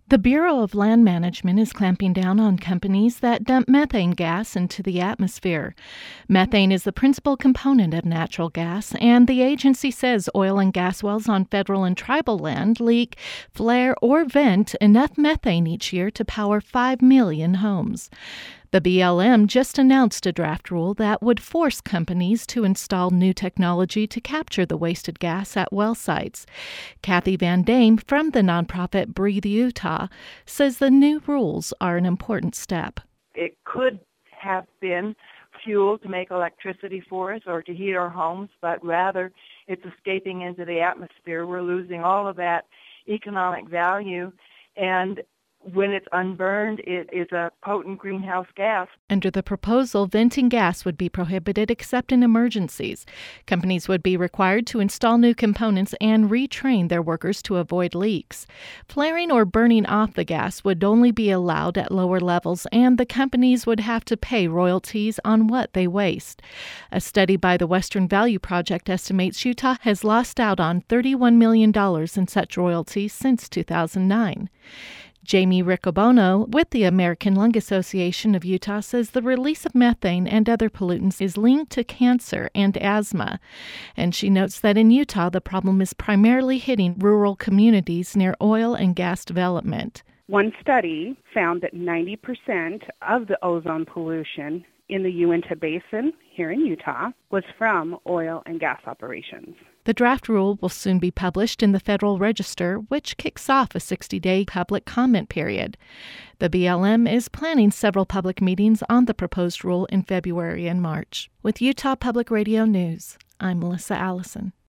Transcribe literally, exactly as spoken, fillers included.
The Bureau of Land Management is clamping down on companies that dump methane gas into the atmosphere. Methane is the principal component of natural gas, and the agency says oil and gas wells on federal and tribal land leak, flare, or vent enough methane each year to power five million homes. The B L M just announced a draft rule that would force companies to install new technology to capture the wasted gas at well sites. Kathy Van Dame from the nonprofit Breathe Utah says the new rules are an important step. It could have been fuel to make electricity for us or to heat our homes, but rather it's escaping into the atmosphere. We're losing all of that economic value, and when it's unburned, it is a potent greenhouse gas. Under the proposal, venting gas would be prohibited except in emergencies. Companies would be required to install new components and retrain their workers to avoid leaks. Flaring or burning off the gas would only be allowed at lower levels, and the companies would have to pay royalties on what they waste. A study by the Western Value Project estimates Utah has lost out on thirty-one million dollars in such royalties since two thousand nine. Jamie Riccobono with the American Lung Association of Utah says the release of methane and other pollutants is linked to cancer and asthma. And she notes that in Utah, the problem is primarily hitting rural communities near oil and gas development. One study found that ninety percent of the ozone pollution in the Uinta Basin here in Utah was from oil and gas operations. The draft rule will soon be published in the Federal Register, which kicks off a sixty-day public comment period. The B L M is planning several public meetings on the proposed rule in February and March. With Utah Public Radio News, I'm Melissa Allison.